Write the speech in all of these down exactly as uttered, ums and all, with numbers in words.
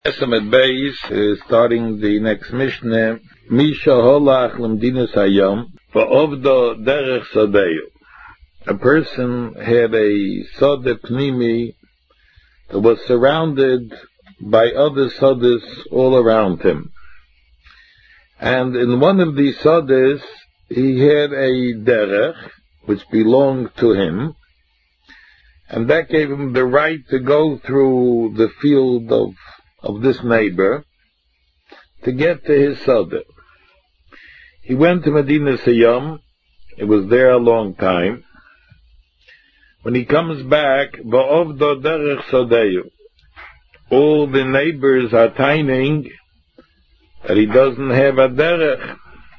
Esamet Beis, uh, starting the next Mishnah, Misha Holach Lemdinas Hayom, Va'ovdo Derech Sadeyu. A person had a Sode Pnimi that was surrounded by other Sodes all around him. And in one of these Sodes, he had a Derech, which belonged to him, and that gave him the right to go through the field of of this neighbor to get to his Sode. He went to Medina Sayyam. It was there a long time. When he comes back, Va'ovdo Derech Sadeyu, all the neighbors are tining that he doesn't have a derech.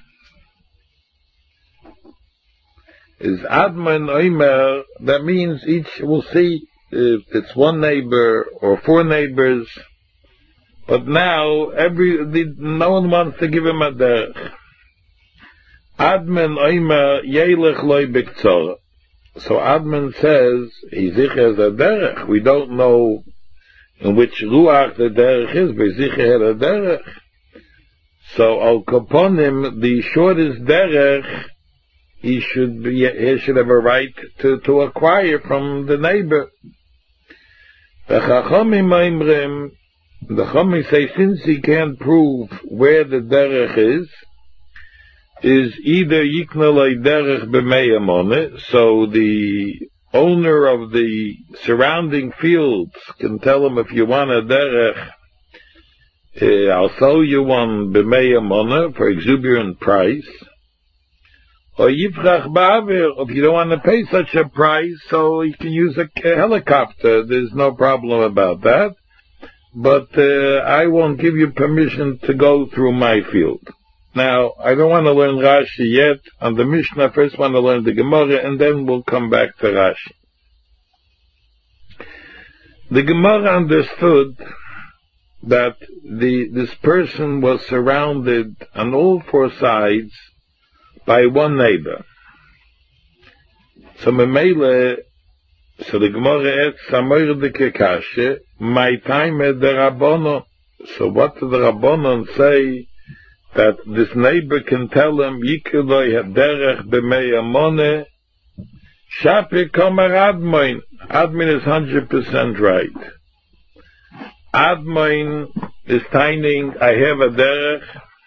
Is Adman Oimer, that means each will see if it's one neighbor or four neighbors. But now, every the, no one wants to give him a derech. Adman oimer yelech loy biktzor. So Adman says, he zicher has a derech. We don't know in which ruach the derech is, but zicher had a derech. So al kaponim, the shortest derech, he should be, he should have a right to, to acquire from the neighbor. The chachamim oimrim, the Chachamim say, since he can't prove where the derech is, is either yiknalei derech b'mei amone, so the owner of the surrounding fields can tell him, if you want a derech, uh, I'll sell you one b'mei amone for exuberant price. Or yifrach ba'avir, if you don't want to pay such a price, so you can use a, a helicopter. There's no problem about that. But uh, I won't give you permission to go through my field. Now, I don't want to learn Rashi yet. On the Mishnah, first want to learn the Gemara, and then we'll come back to Rashi. The Gemara understood that the this person was surrounded on all four sides by one neighbor. So Memele, so the Gemara asks, Samoir de Kekashe, my time at the Rabbonon. So what did the Rabbonon say that this neighbor can tell him, Yikiloi haderech b'mei amone, Shapi komer Admoin. Admoin is one hundred percent right. Admoin is tining, I have a derech,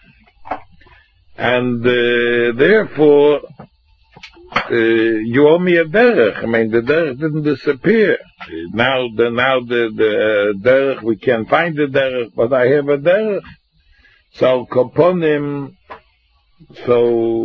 and uh, therefore, Uh, you owe me a derech. I mean, the derech didn't disappear. Now, the now the the uh, derech, we can't find the derech, but I have a derech. So koponim, so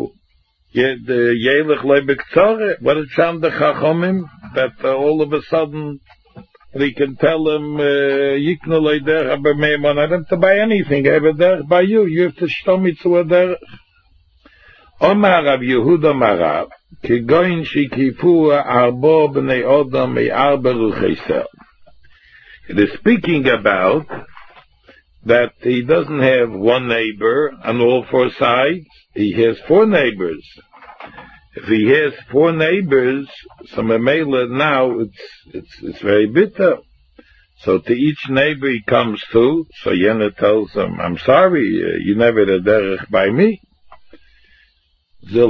yelech lebektzore. What did Sham the Chachamim that uh, all of a sudden we can tell him yiknu le derech b'meimon. I don't have to buy anything. I have a derech by you. You have to show me to a derech. Omar Rav Yehuda Marav. Kigoin shikifu arbo b'nei odom me'arba ruchesel. It is speaking about that he doesn't have one neighbor on all four sides. He has four neighbors. If he has four neighbors, so memela now it's it's it's very bitter. So to each neighbor he comes to, so Yena tells him, "I'm sorry, you never had a derech by me." So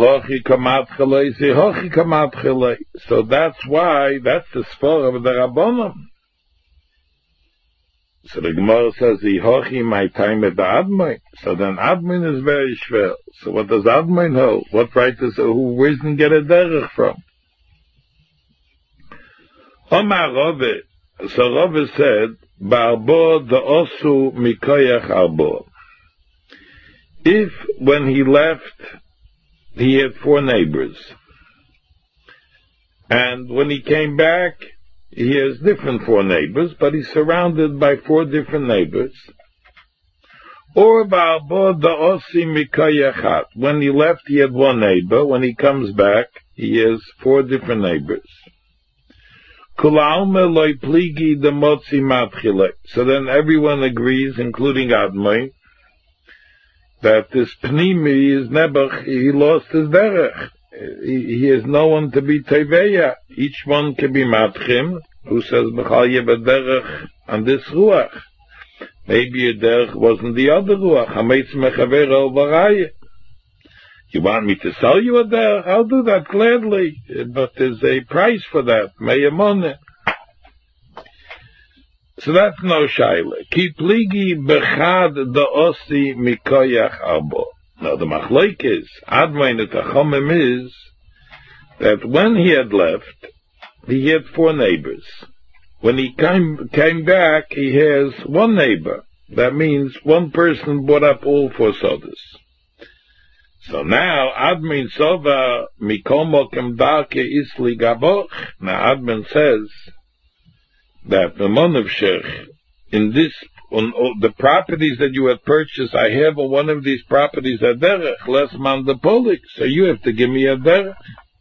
that's why, that's the spur of the Rabbonim. So the Gemara says, Yihochi my time at the Admoin. So then Admoin is very schwer. So what does Admoin hold? What right does, who, where does he get a derech from? Omar Rove. So Rove said, Barbo da'osu mikoyach arbo. If, when he left, he had four neighbors, and when he came back, he has different four neighbors, but he's surrounded by four different neighbors. Or when he left, he had one neighbor. When he comes back, he has four different neighbors. So then everyone agrees, including Admai, that this Pnimi is Nebuch, he lost his derech. He, he has no one to be Teveya. Each one can be Matchim, who says, B'chal Yeba derech on this Ruach. Maybe your derech wasn't the other ruach. Hametz mechaver al baraya. You want me to sell you a derech? I'll do that gladly, but there's a price for that. Meyamone. So that's no shaila. Ki pligi bechad da osi mikoyach arbo. Now the machloek is, Admon et Chachamim is, that when he had left, he had four neighbors. When he came, came back, he has one neighbor. That means one person bought up all four sodas. So now, Admon Sova Mikomo Kemdarke Isli Gaboch. Now Admon says that the Monavshech, in this, on, on the properties that you had purchased, I have on one of these properties a derech, less man the polik, so you have to give me a derech.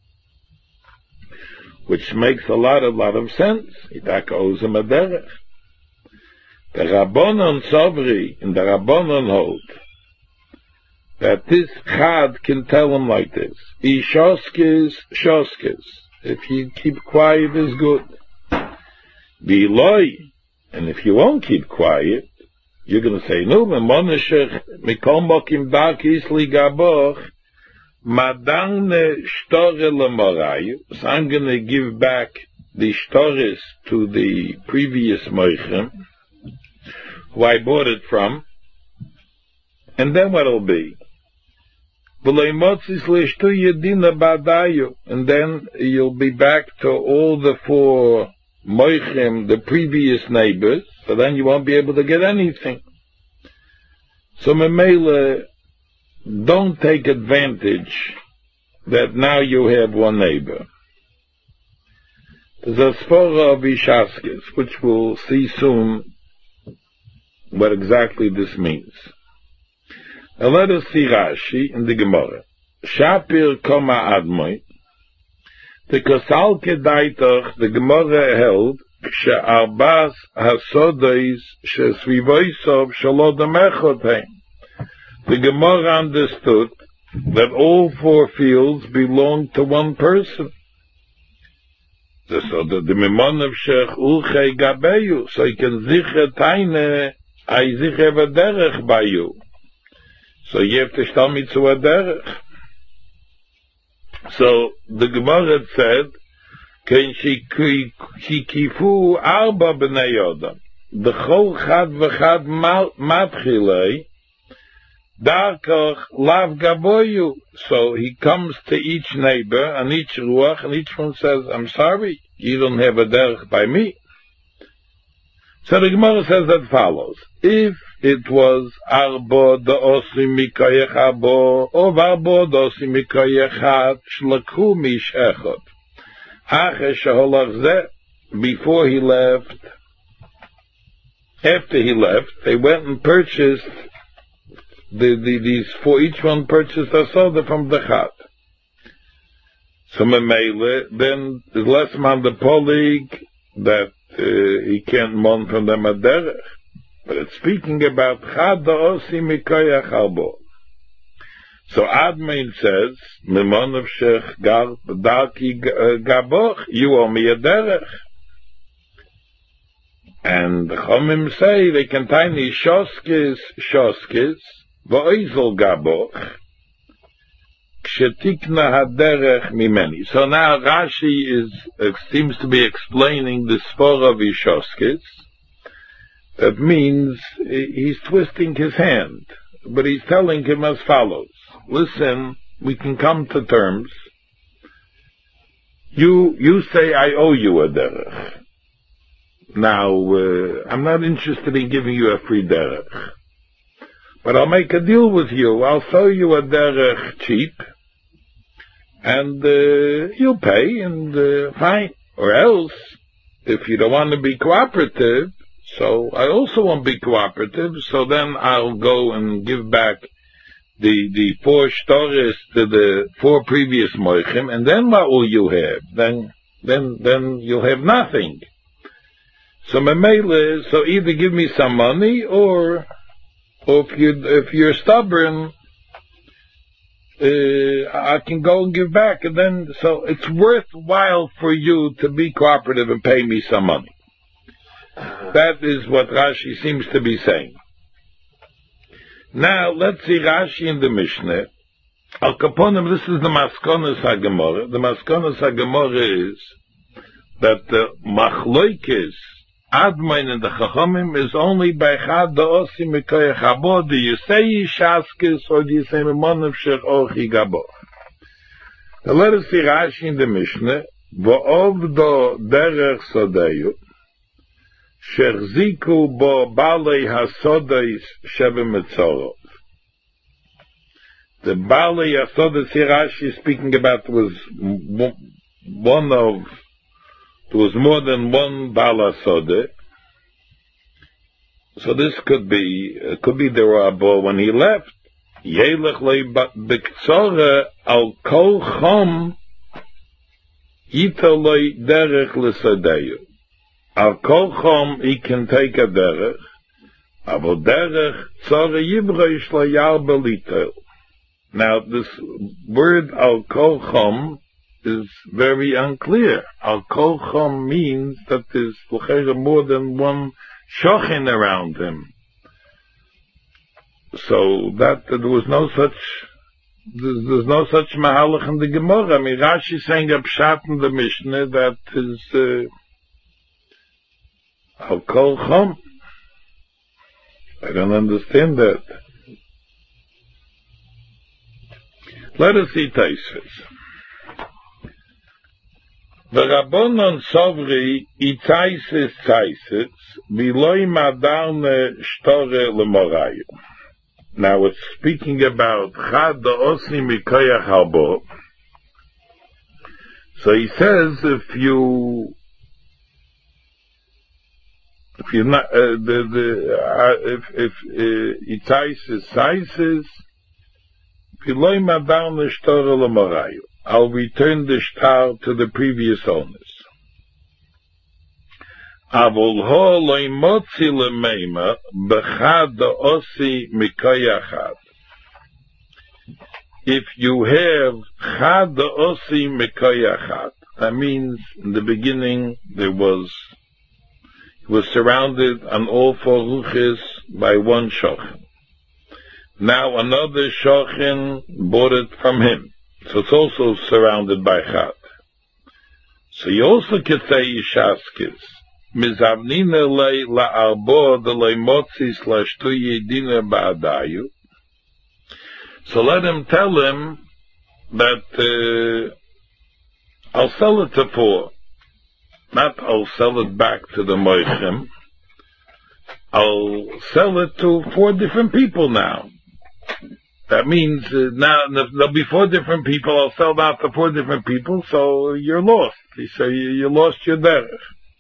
Which makes a lot, a lot of sense. Itaka owes him a derech. The Rabbanon Sobri, in the Rabbanon hold, that this chad can tell him like this: Ishoskis, shoskis. If you keep quiet, is good. Biloi, and if you won't keep quiet, you're going to say, no, memoneshech mikol mokim dark isli gaboch madangne shtore lemorayu. So I'm going to give back the shtores to the previous moichem who I bought it from, and then what'll be? And then you'll be back to all the four moichem, the previous neighbors, so then you won't be able to get anything. So Memele, don't take advantage that now you have one neighbor. There's a svara of Ishaskis, which we'll see soon what exactly this means. Now let us see Rashi in the Gemara. Shapir koma admoi. The Kosalke daitoch, the Gemara held, she'arbas hasodois she'svivoisov shalodam echot. The Gemara understood that all four fields belong to one person. So that the Mimon of Shech Ulchei Gabeyu, so he can ziche taine, I ziche v'derech by you. So you have to tell me to a derech. So the Gemara said, Ken shikifu arba b'nei yodam. The chol chad v'chad matchilei, darkoch lav gaboyu. So he comes to each neighbor and each ruach, and each one says, I'm sorry, you don't have a derech by me. So the Gemara says that follows. If it was arbo da'osi mikoyech arbo, or arbo da'osi mikoyechat, shlakhu mish echot. Ache sheholach zeh, before he left, after he left, they went and purchased The, the, these four, each one purchased a soda from the chat. So Memele, then there's less man the polig that uh, he can't mon from them a derech. But it's speaking about chad da'osi mikoyach arbo. So Admon says, Mimon of Shech gar darki gaboch, you owe me a derech. And the Chomim say they can tiny shoskis, shoskis, V'oizel gaboch, kshetikna haderech mimeni. So now Rashi is, uh, seems to be explaining the svara of Ishoskis. That means he's twisting his hand, but he's telling him as follows. Listen, we can come to terms. You, you say I owe you a derech. Now, uh, I'm not interested in giving you a free derech. But I'll make a deal with you. I'll sell you a derech cheap, and uh, you'll pay, and uh, fine. Or else, if you don't want to be cooperative, so I also won't be cooperative, so then I'll go and give back the the four shtores to the four previous moichim, and then what will you have? Then then then you'll have nothing. So Memele, so either give me some money, or Or if you if you're stubborn, uh, I can go and give back, and then so it's worthwhile for you to be cooperative and pay me some money. That is what Rashi seems to be saying. Now, let's see Rashi in the Mishnah. Al Kaponim, this is the Maskonos HaGemorah. The Maskonos HaGemorah is that the Machloikis, Admain and the Chachamim, is only by Chad the Osi Mikoyach Habo. Do you say Yishaskis or do you say Memonav Shech Orchi Gabo? Now let us see Rashi in the Mishnah. V'ovdo derech sodeyu shechziku bo balei hasodeis shebe metzorov. The balei hasodeis here Rashi is speaking about was one of, there was more than one bala sode. So this could be, it could be the Rabbo when he left. Yelech le b'ktzore al kol chom Yitaloi derech l'sadeyu. Al kol chom he can take a derech, avo derech tzara yibreish lo yarba litel. Now this word al kol chom is very unclear. Al kol chom means that there's more than one shochin around him. So that there was no such, there's, there's no such mahalach in the Gemara. I mean, Rashi is saying a pshat in the Mishnah that is al kol chom. I don't understand that. Let us see Taisus. The Rabbonon Sovri itzaisis tzaisis viloi madarne shtore lemorayu. Now it's speaking about Chad the Osi Mikoyach Habo. So he says if you if you're not uh, the the uh, if if itzaisis tzaisis viloi madarne shtore lemorayu. I'll return the shtar to the previous owners. Avol ho loy motzi lemeima bechad osi mikoyachad. If you have chad osi mikoyachad, that means in the beginning there was, he was surrounded on all four ruches by one shochin. Now another shochin bought it from him. So it's also surrounded by Chad. So you also could say Yishaskis. Mizavnina lei la'arbo de lei motzis lashtu yedina ba'adayu. So let him tell him that uh, I'll sell it to four. Not I'll sell it back to the Moichem. I'll sell it to four different people now. That means uh, now there'll be four different people. I'll sell that to four different people, so you're lost. So you, you lost your derech.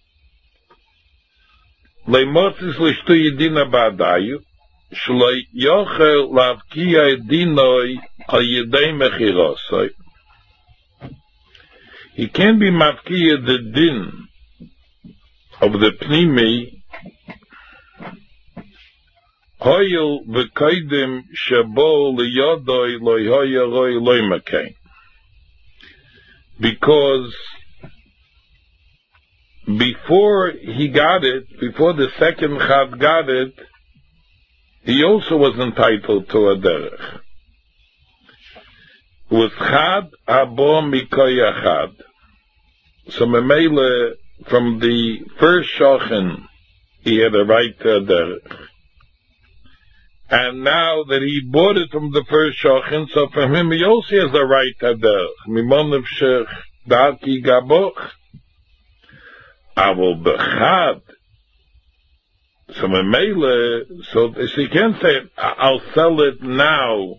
Leimotzis l'shtu yedina ba'adayu shloi yochel lavkiya edinoi al yedei mechirosoi. He can be mavkiya the din of the pnimi Hoyel v'koidim shabo liyodoi loy hoyeroi loy makain. Because before he got it, before the second chad got it, he also was entitled to a derech. It was chad abo mikoya chad. So memele, from the first shochin, he had a right to a derech. And now that he bought it from the first shochin, so from him he also has a right to derech. Mimonav shech darki gaboch. Avol bechad. So memele, so he can't say, I'll sell it now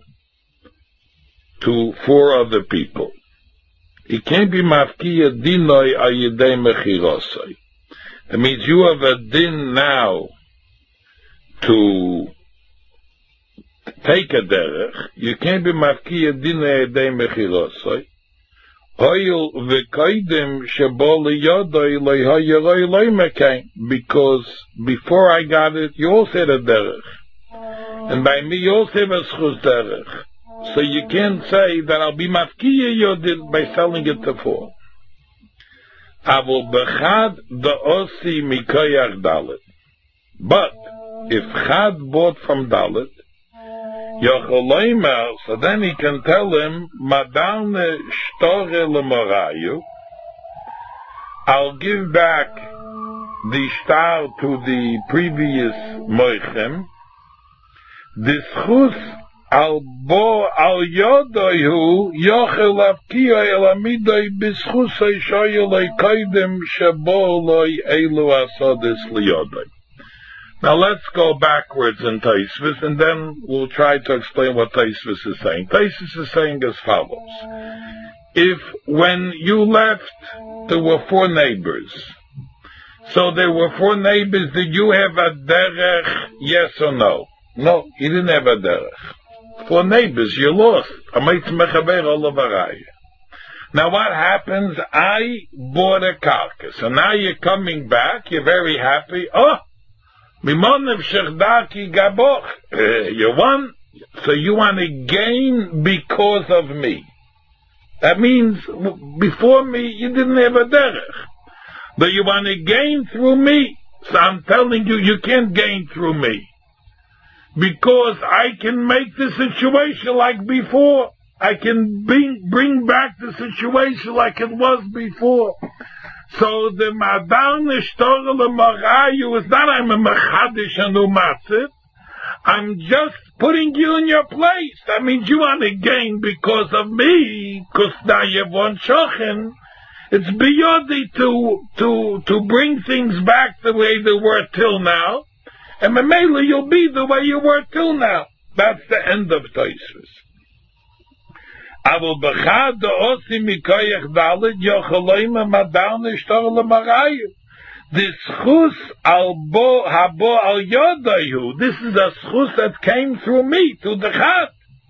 to four other people. He can't be mafkiya dinoi ayidei mechirosoi. That means you have a din now to take a derech. You can't be mafkiya dinoi ayidei mechirosoi. Hoyel v'koidim shebo liyodoi loy hoyeroi loy mekain. Because before I got it, you also had a derech. And by me, you also have a schus derech. So you can't say that I'll be mafkiya yodid by selling it to four. Avol bechad the osi mikoyach dalet. But if Chad bought from Dalet, Yocholoimer, so then he can tell him, Madane shtore lemorayu, I'll give back the star to the previous moichem, this chus al bo al yodoyu yochel avkiyo el amidoi bischusoi shoyeloi koidem shaboloi elu asodes liyodoi. Now let's go backwards in Taisvis, and then we'll try to explain what Taisvis is saying. Taisvis is saying as follows. If when you left, there were four neighbors. So there were four neighbors. Did you have a derech, yes or no? No, you didn't have a derech. Four neighbors, you lost. Now what happens? I bought a carcass, and now you're coming back, you're very happy. Oh! You won, so you want to gain because of me. That means before me you didn't have a derech, but you want to gain through me. So I'm telling you, you can't gain through me because I can make the situation like before. I can bring bring back the situation like it was before. So the Madan Ishtorel Marayu is not I'm a Machadish and Umatzit. I'm just putting you in your place. That means you want to gain because of me, because now you want Shochen. It's beyond to to to bring things back the way they were till now. And Mamela, you'll be the way you were till now. That's the end of Taisvis. Avol bechad the osi mikoyach dalet yocholoima madan ishtor lemarayu. This chus al bo habo al yodayu. This is a chus that came through me to the chad.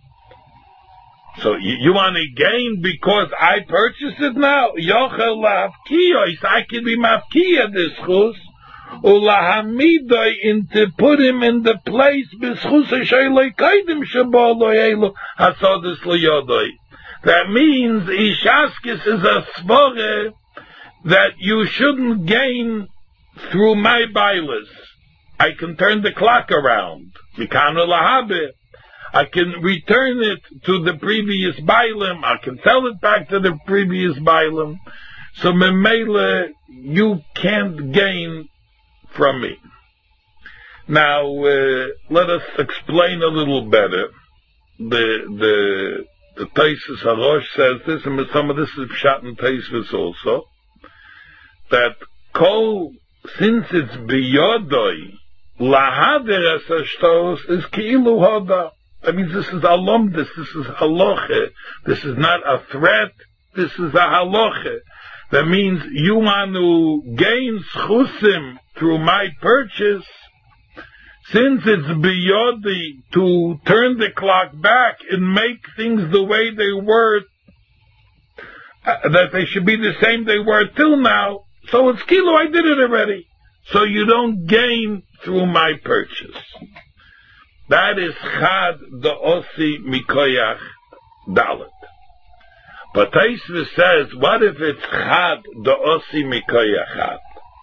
So you, you want to gain because I purchased it now. Yochel la'avkiyos. I can be mafkiya this chus. Ulahamidoi in to put him in the place b'schus ha'shayloi kaidim shabo lo yelu hasodis liyodoi. That means Ishaskis is a svore that you shouldn't gain through my bailas. I can turn the clock around. Mikano lahabe. I can return it to the previous bailim. I can sell it back to the previous bailim. So memele, you can't gain from me. Now uh, let us explain a little better. The the The Taisus Harosh says this, and some of this is Pshat and Taisus also, that Kol, since it's biyodoi, lahader es hashtos, is ki'ilu hoda. That means this is alomdus, this is haloche. This is not a threat, this is a haloche. That means you want to gain schusim through my purchase. Since it's biyodi to turn the clock back and make things the way they were, uh, that they should be the same they were till now, so it's kilo, I did it already. So you don't gain through my purchase. That is chad the osi mikoyach dalet. But Taisvis says, what if it's chad the osi mikoyach chad?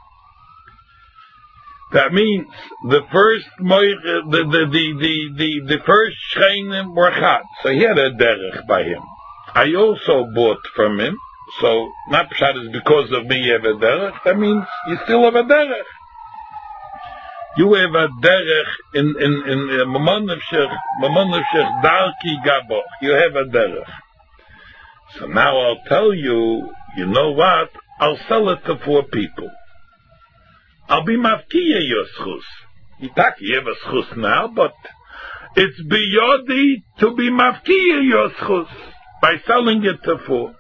That means the first the the the the the, the first shreinim were chad, so he had a derech by him. I also bought from him, so not pshat is because of me you have a derech. That means you still have a derech. You have a derech in in in mamonavshech mamonavshech darki gaboch. You have a derech. So now I'll tell you. You know what? I'll sell it to four people. I'll be mafkiya your schus. You have a schus now, but it's biyodi to be mafkiya your schus by selling it to four.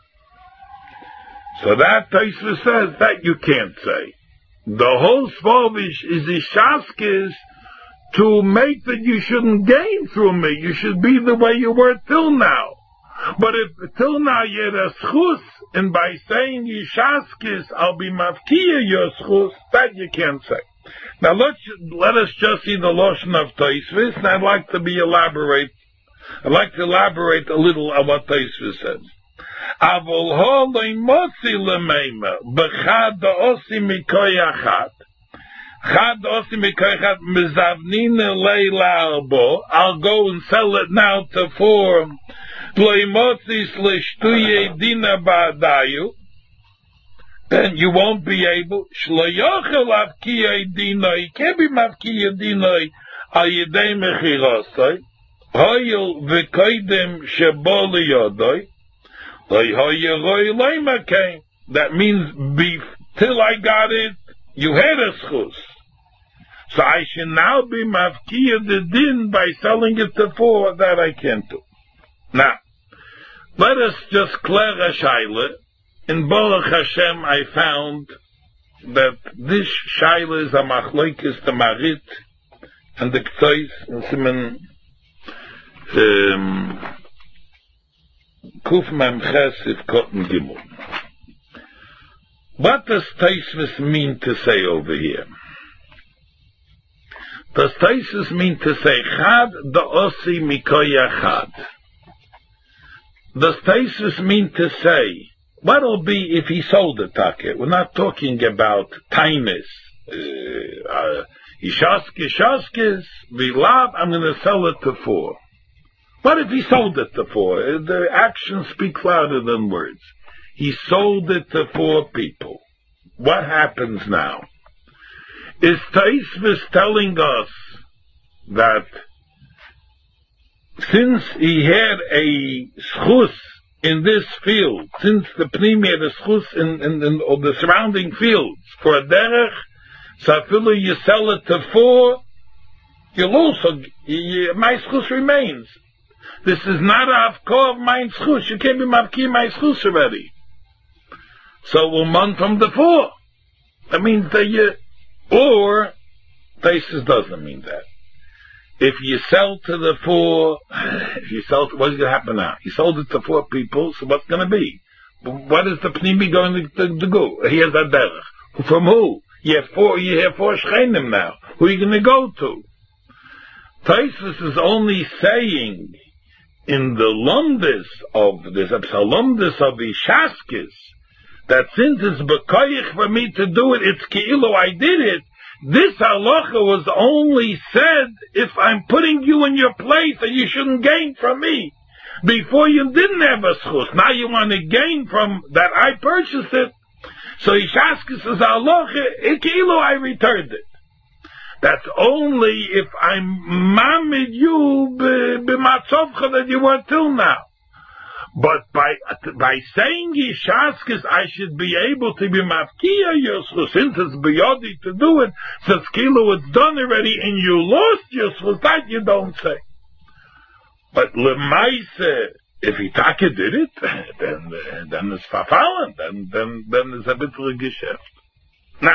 So that Taisva says that you can't say. The whole Svovish is Ishaskis to make that you shouldn't gain through me. You should be the way you were till now. But if till now you had a schus, and by saying Yishaskis, I'll be mafkiya your schus, that you can't say. Now let's, let us just see the Lashon of Taisvis, and I'd like to be elaborate, I'd like to elaborate a little on what Taisvis says. Avol ho loy motzi lemeima, bechad osi mikoy achat. Chad osi mikoy achat mizavnine leila arbo. I'll go and sell it now to four. Loy motzi slishtuye dina ba'adayu. Then you won't be able. Shloyochel avkiya dinoi. Can't be mavkiya dinoi. Al yedei mechirosoi. Hoyel v'koidem shebo liyodoi. That means be, till I got it, you had a schus. So I should now be mafkiya the din by selling it to four. That I can't do. Now, let us just clear a shaila. In Baruch Hashem I found that this shaila is a machloikis the marit and the k'tois and simen um, Kuf Mem Chesed Cotton Gimel. What does Taisvis mean to say over here? Does Taisvis mean to say Chad da Osi Mikoya Chad? Does Taisvis mean to say what'll be if he sold the take? We're not talking about tainis. Ishaskis, Shaskis, Vilav, I'm going to sell it to four. What if he sold it to four? The actions speak louder than words. He sold it to four people. What happens now? Is Taisvis telling us that since he had a schus in this field, since the Pnimi had a schus in, in, in or the surrounding fields for a derech, so after you sell it to four, you lose. So you, my schus remains. This is not a hafkor of my schus. You can't be mavki my schus already. So we'll mon from the four. That means that you, or Taisus doesn't mean that. If you sell to the four, if you sell, to, what's going to happen now? You sold it to four people, so what's going to be? What is the Pnimi going to, to, to go? He has a derech. From who? You have four, you have four shchenim now. Who are you going to go to? Taisus is only saying in the lumdis of this lumdis of the shaskis that since it's bekoyich for me to do it, it's ki'ilu I did it. This halacha was only said if I'm putting you in your place and you shouldn't gain from me. Before you didn't have a schus. Now you want to gain from that I purchased it. So Ishaskis says halacha, ikilu I returned it. That's only if I'm mamid you b'matzovcha that you were till now. But by by saying Yishaskis, I should be able to be mafkiya your since it's beyodi to do it, since kilo it's done already and you lost your schus, that you don't say. But lemaise, if Itake did it, then then it's verfallen, then then then it's a bittere Geschäft. Now,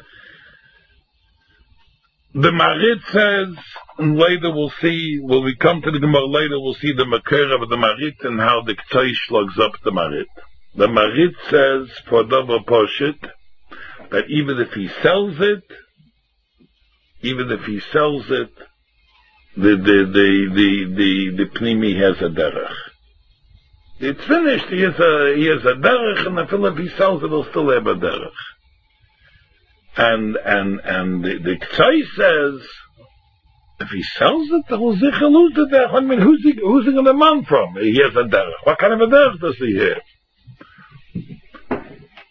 the Marit says, and later we'll see, when we come to the Gemara later, we'll see the Makar of the Marit and how the K'tzai slugs up the Marit. The Marit says, for Dover Poshit, that even if he sells it, even if he sells it, the, the, the, the, the, the Pnimi has a derech. It's finished, he has a, he has a derech, and if he sells it, he'll still have a derech. And, and, and the, the K'tzai says, if he sells it, he'll sicher lose the derech. I mean, who's he, who's he going to man from? He has a derech. What kind of a derech does he have?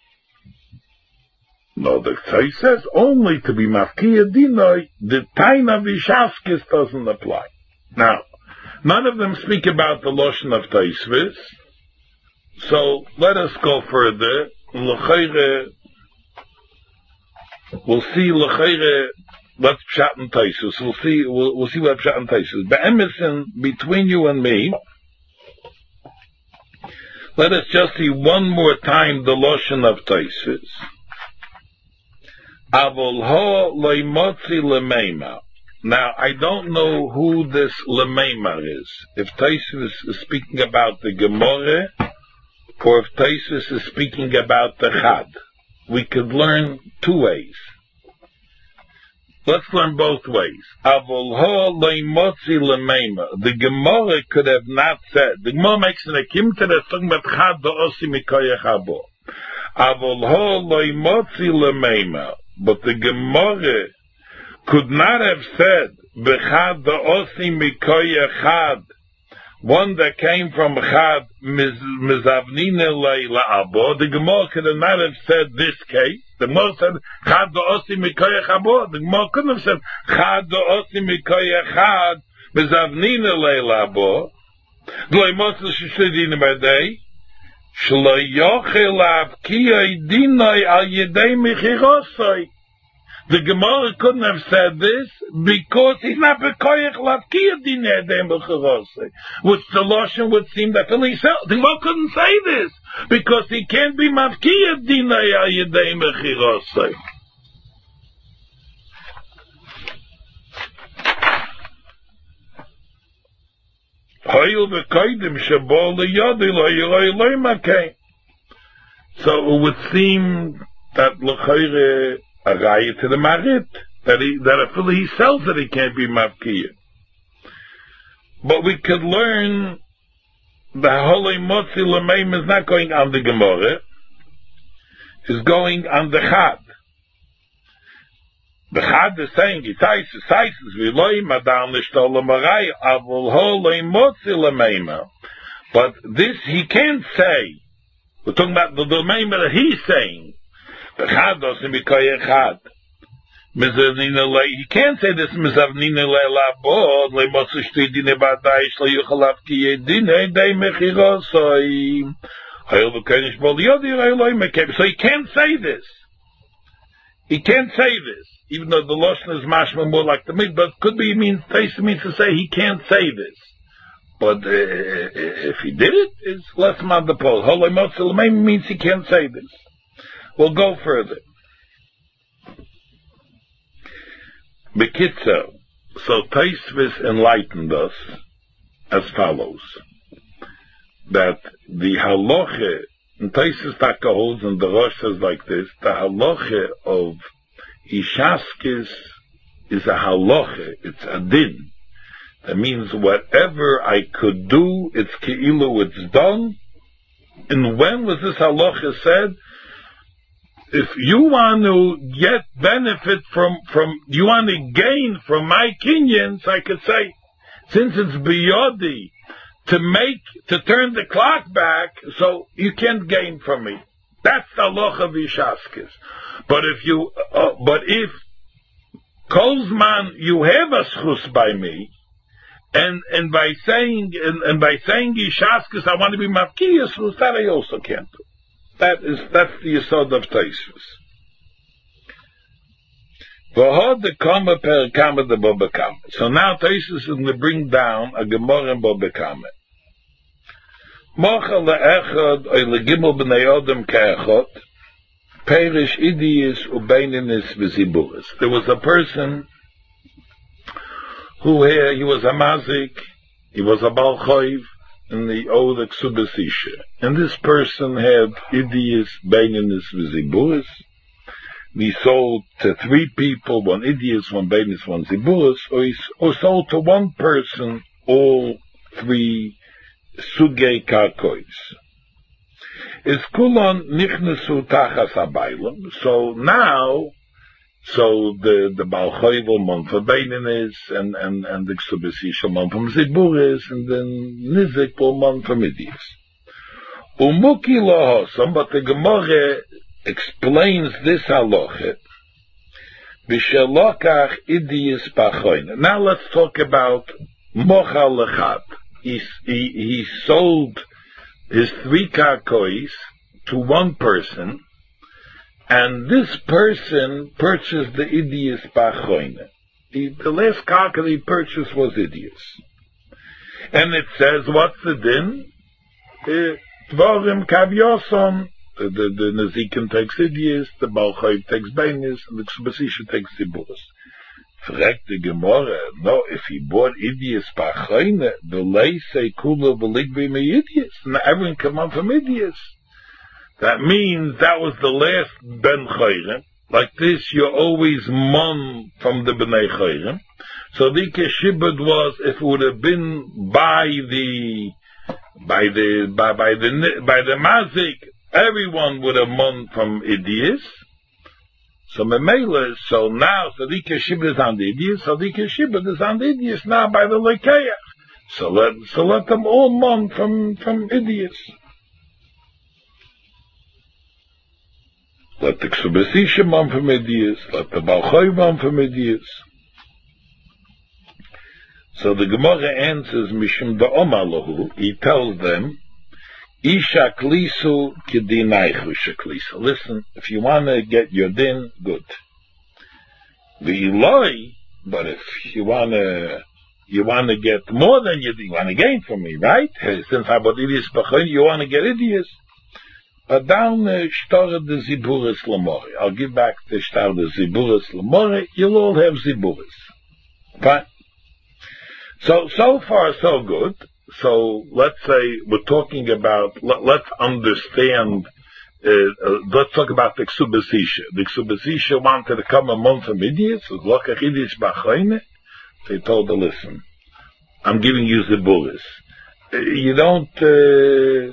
No, the K'tzai says only to be mafkiya dinoi, the taina vishaskis doesn't apply. Now, none of them speak about the lotion of Taisvis, so let us go further. L'chayre, we'll see l'chayre what's pshat and Taisus. We'll see. We'll, we'll see what pshat and Taisus. Be'emesin, between you and me, let us just see one more time the lotion of Taisus. Avol ho loimotzi lemeima. Now I don't know who this lemeima is. If Taisus is speaking about the Gemara, or if Taisus is speaking about the Chad. We could learn two ways. Let's learn both ways. The Gemara could have not said. The Gemara makes an akimta that's talking about chad da'osi mikoyach habo. But the Gemara could not have said b'chad da'osi mikoyach chad, one that came from chad mizavnine la'abo. The Gemara could not have said this case. The Gemara said chad da'osi mikoyach habo. The Gemara couldn't have said chad da'osi mikoyach chad mizavnine la'abo. D'loi motzah shishledine b'dei shlo yochel avkiyai dinai al yedei mechirosai. The Gemara couldn't have said this because he's not bekoyach lavkiyah dinai yedei mechirosai, which the Lashon would seem that himself. The Gemara couldn't say this because he can't be mavkiyah dinai al yedei mechirosai. So it would seem that l'chayre a raya to the marit that he that a he sells that he can't be mavkiyah. But we could learn the holy motzi l'meim is not going on the Gemara, is going on the chad. The chad is saying itais itais v'loi madam l'shtol l'marai avol holy motzi l'meim. But this he can't say. We're talking about the l'meim that he's saying. The chad doesn't be koyach chad. He can't say this mizavnina le'labod le'motzi shtidine b'adai shlo yuchalav ki yedine dei mechirosoi hayol v'kenish bol yodi hayoloi mekem. So he can't say this. He can't say this, even though the Lashon is mashma more like the mid, but could be means Taisa means to say he can't say this. But uh, if he did it, it's less than the pole. Holoi motzi l'meim means he can't say this. We'll go further. Bekitzer, so Taisvis enlightened us as follows: that the halacha, and Taisvis Taka holds, and the Rosh says like this: the halacha of Ishaskis is a halacha, it's a din. That means whatever I could do, it's keilu, it's done. And when was this halacha said? If you want to get benefit from, from, you want to gain from my kinyans, I could say, since it's biyodi, to make, to turn the clock back, so you can't gain from me. That's the halacha of Ishaskis. But if you, uh, but if, Kolzman, you have a schus by me, and, and by saying, and, and by saying Ishaskis, I want to be mavkiyah schus, that I also can't do. That is, that's the yesod of Taisvus. So now Taisvus is going to bring down a Gemara in Bobekame. Mocha le'echad oy legimel b'nei odem ke'echot perish idiyis ubeininis v'ziburis. There was a person who here, he was a mazik, he was a bal choiv, in the old Ksubasisha. And this person had Idias, Beininis, Ziburis. He sold to three people, one Idias, one Beininis, one Ziburis, or he or sold to one person all three Sugei Karkois. Is Kulon Nichnesu Tachas Abaylam. So now, so the the Balchoy will mon for Beininis, and and and the Ksubasisha mon from Ziburis, and then Nizik will mon from Idias. Umuki lohosam, but the Gemara explains this halacha. B'shelokach Idias Bachoyna. Now let's talk about Mocha Lechat. He he he sold his three karkois to one person. And this person purchased the Idias Bachoyne. The, the last karka he purchased was Idias. And it says, what's the din? Dvorim Kavyosom. The, the, the Nazikin takes Idias, the Balchoy takes Bainis, and the Ksubasisha takes Ziburis. Fragt the Gemara, no, if he bought Idias Bachoyne, the lay say Kula Veligbe me Idias. Now everyone come on from Idias. That means that was the last Ben Chayre, like this, you're always mon from the Bnei Chayrim. So the Shibud was, if it would have been by the, by the, by, by the, by the Mazik, everyone would have mon from Idias. So Memela, so now, so the Shibud is on the Idias, so the Shibud is on the Idias now by the Lekeach. So let, so let them all mon from, from Idias. Let the Ksubasisha mon from Idias, let the Balchoy mon from Idias. So the Gemara answers, Mishum da'omalahu, he tells them, Isha klisu kedinaychu sheklisu. Listen, if you want to get your din, good. V'iloi, but if you want to, you want to get more than you, you want to gain from me, right? Since I bought Idias B'choy, you want to get Idias. But down the Shtar the Ziburis Lamori. I'll give back the Shtar the Ziburis Lamori. You'll all have Ziburis. Fine. So, so far so good. So, let's say we're talking about, let, let's understand, uh, uh, let's talk about the Ksubasisha. The Ksubasisha wanted to come among some idiots, Lokach Idish B'choyne. They told her, listen, I'm giving you Ziburis. Uh, you don't, uh,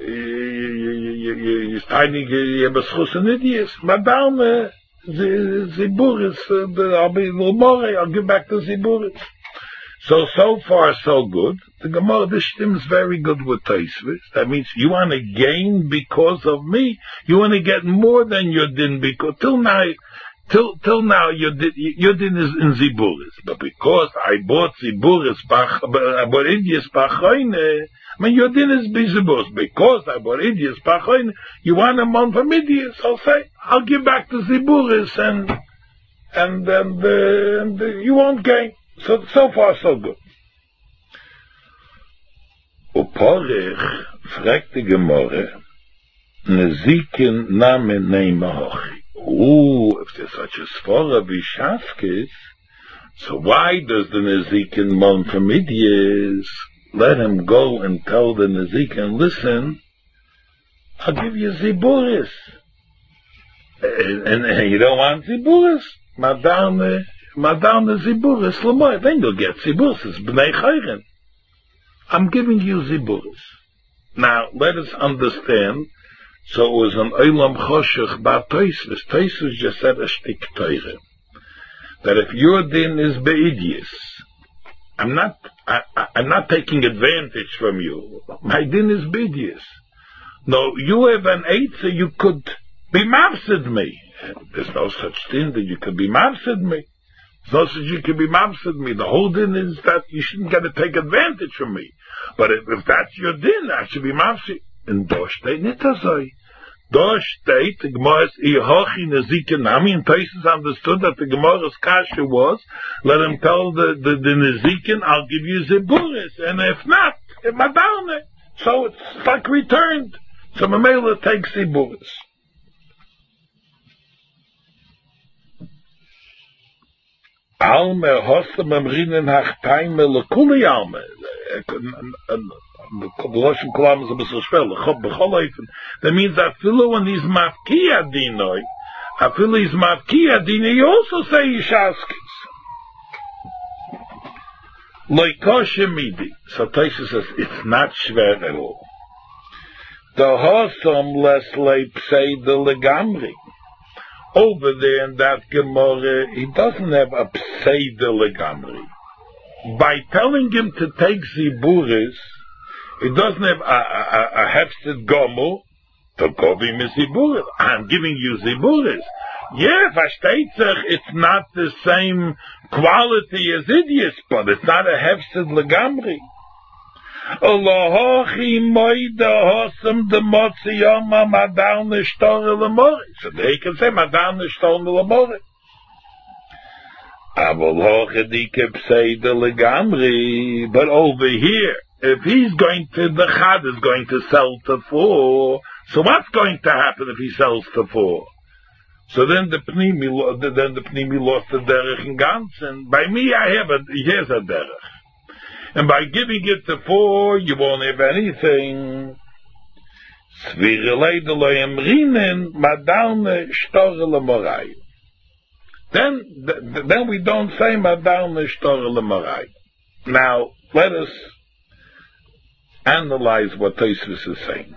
you tiny you have a schus and idiots. Madame, the Ziburis, I'll be Lamore, I'll give back the Ziburis. So, so far, so good. The Gemara, this stem is very good with Taisvis. That means you want to gain because of me. You want to get more than your din because, till now, till, till now, your din, your din is in Ziburis. But because I bought Ziburis, I bought Idias B'choyne, I mean, your din is Ziburis. Because I bought Idias B'choyne, you want a month from Idias. I'll say, I'll give back the Ziburis and, and, and, uh, and uh, you won't gain. So, so far, so good. Uporich, fragt die Gemorre, Nezikin name neima hochi. Ooh, if there's such a svara wie Shafkis, so why does the Nezikin mon from Idias let him go and tell the Nezikin, listen, I'll give you Ziburis. And, and, and you don't want Ziburis? Madame, Madame Ziburis, Lamoy, then you'll get Ziburis, it's B'nei Chayren. I'm giving you Ziburis. Now, let us understand, so it was an Olam Choshech Bar Toisves. Toisves just said a shtik Teire. That if your din is Be'idias, I'm not, I, I, I'm not taking advantage from you. My din is Be'idias. No, you have an Eitzah, you could be mafsid me. There's no such thing that you could be mafsid me. There's no such you could be mafsid me. The whole din is that you shouldn't get to take advantage from me. But if, if that's your din, I should be mafsid. And do steht nicht so. Do steht, the Gemara's Ihochi Nezikin Nami, and Taisus understood that the Gemara's kasha was, let him tell the, the, the Nezikin, I'll give you Ziburis, and if not, Madame. So it's like returned. So Mamela takes Ziburis. Alme hostem amrinen hachtaime lekuli alme. The Russian Kalam is a bit schwer. That means that Philo when he's mafkia dinoi, Philo is mafkia dinoi, you also say Yishaskis. Loikoshe midi. So Taisa says it's not schwer at all. The hosom les leip say the legamri. Over there in that Gemara, he doesn't have a pseida legamri. By telling him to take Ziburis, he doesn't have a, a, a hefsed gomu to go be Ziburis. I'm giving you Ziburis. Yeah, versteht sich, it's not the same quality as Idias, but it's not a hefsed legamri. Allahochi moida hosam de motziyama madal nishtor lemori. So they can say madal nishtor lemori. Avalochedike pseida legamri. But over here, if he's going to, the chad is going to sell to four, so what's going to happen if he sells to four? So then the pnimi, then the pnimi lost the derech in Gansen. By me, I have a, here's a derech. And by giving it to four, you won't have anything. Svirelei de lo emrinen, madalne shtorre le morai. then th- then we don't say Madarne Shtor L'Marai. Now, let us analyze what Tosfos is saying.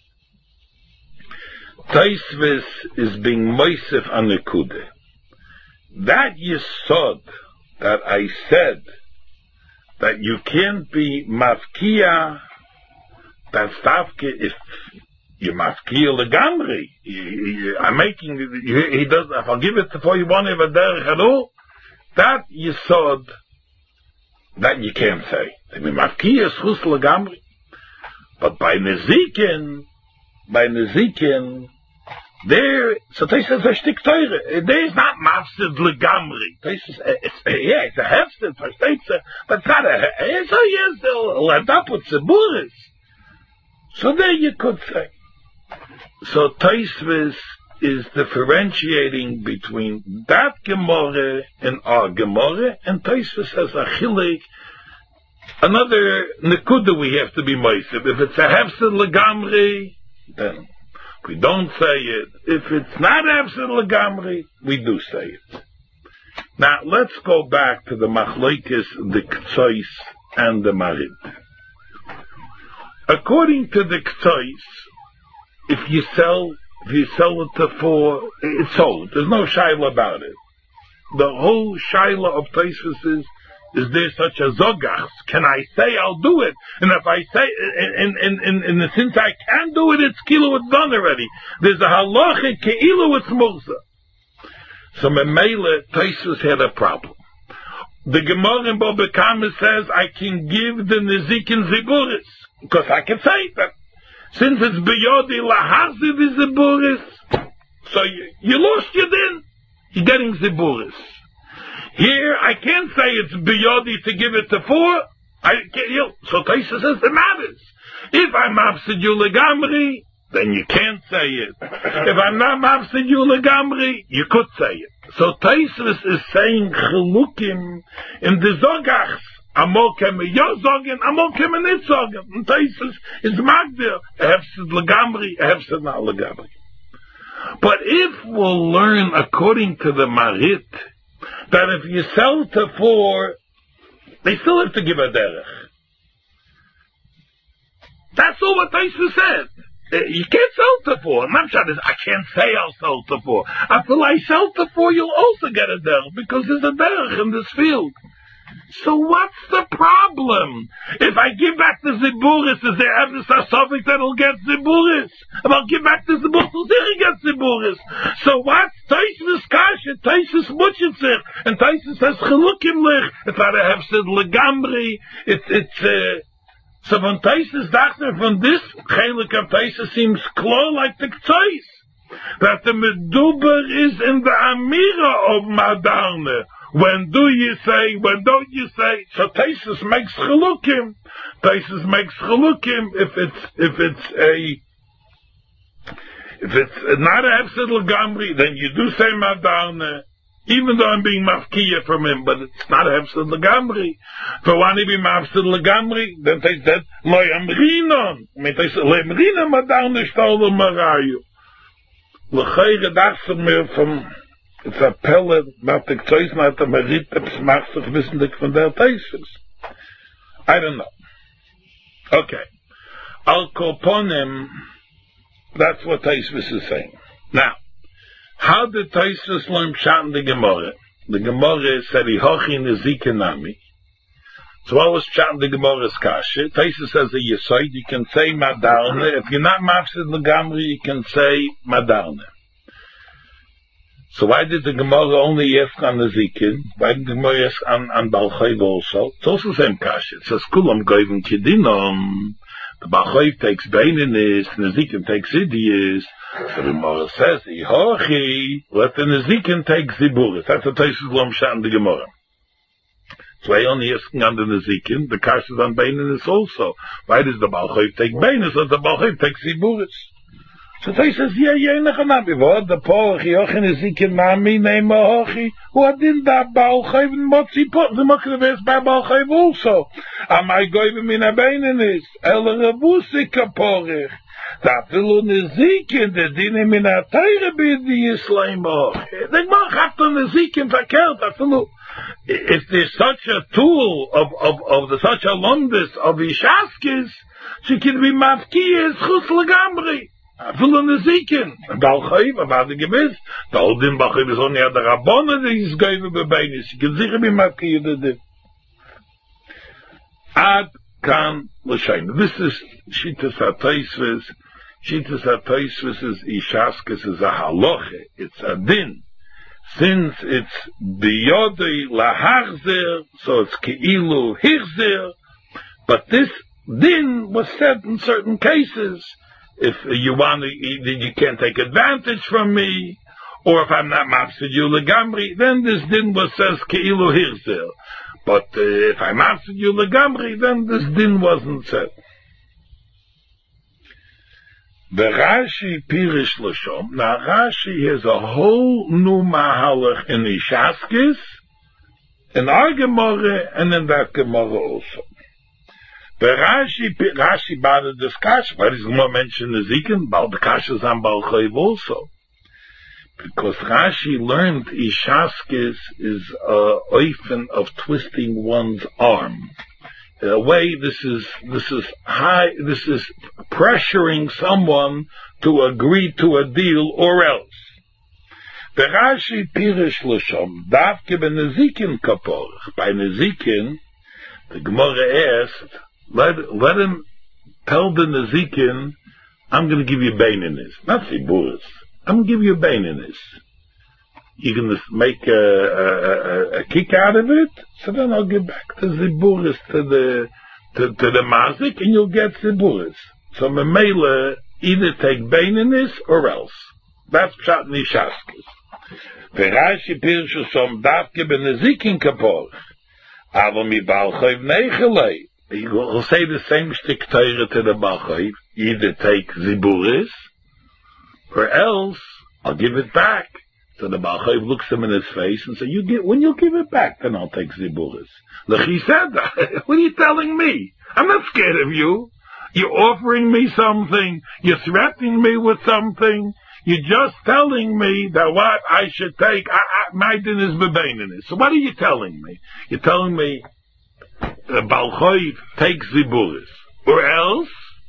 Tosfos is being moisef on the kude. That yesod that I said that you can't be mafkia, that's tafke if you're mafkia legamri. I'm making he does. If I'll give it for you one of a derech at all, that yesod that you can't say. I mean, mafkia is chus legamri, but by nezikin, by nezikin. There, so this is a stick teure. There is not mafsid legamri. This is, it's, yeah, it's a hefsted, versteht, but it's not a, so yes, they'll end up with ziburis. So there you could say. So Tosfos is differentiating between that Gemara and our Gemara, and Tosfos has a chilek, another nekuda we have to be moisef. If it's a hefsted legamri, then we don't say it. If it's not Hefsed Legamri, we do say it. Now, let's go back to the Machlokes, the Ktsois, and the Marid. According to the Ktsois, if you sell, if you sell it to four, it's sold. There's no shaila about it. The whole shaila of Tosfos is, is there such a zogach? Can I say I'll do it? And if I say, and, and, and, and since I can do it, it's kilo, it's done already. There's a halacha, ke'ilu, it's musa. So Memele, Tosfos had a problem. The Gemara in Baba Kama says, I can give the Nezikin Ziburis. Because I can say that. Since it's beyodi lahazi the Ziburis, so you, you lost your din. You're getting Ziburis. Here, I can't say it's biyodi to give it to four. I can't, you know, so Tosfos says it matters. If I'm mafsid you legamri, then you can't say it. If I'm not mafsid you legamri, you could say it. So Tosfos is saying chilukim in the zogachs. Amokem yozogin, amokem and itzogin. And Tosfos is magdir. Hefsid legamri, hefsid not legamri. But if we'll learn according to the Marit, that if you sell to four, they still have to give a derech. That's all what Tosfos said. You can't sell to four. Namshad is, I can't say I'll sell to four. Until I sell to four, you'll also get a derech, because there's a derech in this field. So what's the problem? If I give back the Ziburis, is there evidence of something that'll get Ziburis? If I'll give back the Ziburis, there get Ziburis. So what's Tosfos kasha? Tosfos muchitzich. And Tosfos says, Chilukim lich. It's not a hefsed legamri. It's, it's, uh, so when Tosfos dachte, from this chelik of Tosfos seems close like the Ktsois. That the meduber is in the amira of Madarne. When do you say, when don't you say? So Tosfos makes chilukim. Tosfos makes chilukim if it's, if it's a, if it's not a hefsed legamri, then you do say Madarne, even though I'm being mafkiya from him, but it's not a hefsed legamri. For when he be mafsed legamri, then Tosfos said, lo yamrinon. I mean, Tosfos said, lo yamrinon Madarne shtor l'marayu. L'chayre dachse mir from, it's a pellet, not the Ktsois, not the Marit, it's machsach wissendig von der Tosfos. I don't know. Okay. Al kolponim, that's what Tosfos is saying. Now, how did Tosfos learn pshat in the Gemara? The Gemara said, Hihochi nezikinami. So what was pshat in the Gemara's kasha? Tosfos says a yesoid, you can say Madarne. If you're not mafsid legamri, you can say Madarne. So why did the Gemara only ask on the Zikin? Why did the Gemara ask on, on Baal Chayv also? It's also the same kasha. It says, Kulam goyim kidinom. The Baal Chayv takes Beinenis, and the Zikin takes Idias. So the Gemara says, Hihochi, let the Zikin take Ziburis. That's what Tosfos Lom Shat in the Gemara. So I only asking on the Zikin, the kasha is on Beinenis also. Why does the Baal Chayv take Beinenis, and the Baal Chayv takes Ziburis? So they says, yeah, yeah, nachanam, bevor the Paul, Chiyochin is Zikin Nami, name Mahochi, who I didn't that Baal Chayv and Motzi Pot, the Mokreves by Baal Chayv also. Am I going in a Bainenis? El Rabusi Kaporich. That will Zikin, the Dinim in a Taire be the Islam. The Mach on the Zikin verkehrt, that will. If there's such a tool of, of, of the, such a londis of Ishaskis, she can be Mafkiyas Chus Legambri. Afil on the Zikin. Baal Chayv, about the Gewiss. The whole Din Baal Chayv is only at the Rabbana, that he's going to be Bainis. She can sicher be Mafkiyas the Din. Ad kan l'shayn. This is Shitas HaTaisves. Shitas HaTaisves is Ishaskis is a halacha. It's a din. Since it's biyodei lahachzer, so it's keilu hichzer. But this din was said in certain cases. If you want to, you can't take advantage from me, or if I'm not mafsid you legamri, then this din was says keilu hichzer. But uh, if I mafsid you legamri, then this din wasn't said. The Rashi Pirish Lashom. Now Rashi has a whole new mahalach in Ishaskis, in our Gemara, and in that Gemara also. The Rashi, Rashi bought a discussion, but he's going to mention the Zikin, about the Kashas and Baal Chayv also. Because Rashi learned Ishaskis is a oifen of twisting one's arm. In a way, this is this is high. This is pressuring someone to agree to a deal, or else. The Rashi Pirish Lashom Davke ben Nezikin Kapor. By Nezikin, the Gemara asked, let let him tell the Nezikin, I'm going to give you Baininus, not Ziburis. I'm going to give you Baininus. You can make a, a, a, a kick out of it, so then I'll give back the Ziburis to the to, to the Mazik, and you'll get Ziburis. So Memela either take Baininus or else. That's Pshat Nishaskis. Verashi Pirshu Som Davke ben Nezikin Kapor. Avo mi Baal Chayv Nechelei. He'll say the same shtick Teire to the Baal Chayv. Either take Ziburis, or else I'll give it back. So the Baal Chayv looks him in his face and says, "You get when you give it back, then I'll take Ziburis." Lechi said that. What are you telling me? I'm not scared of you. You're offering me something. You're threatening me with something. You're just telling me that what I should take, I, I, my din is bebeininis. So what are you telling me? You're telling me the Baal Chayv takes Ziburis, or else,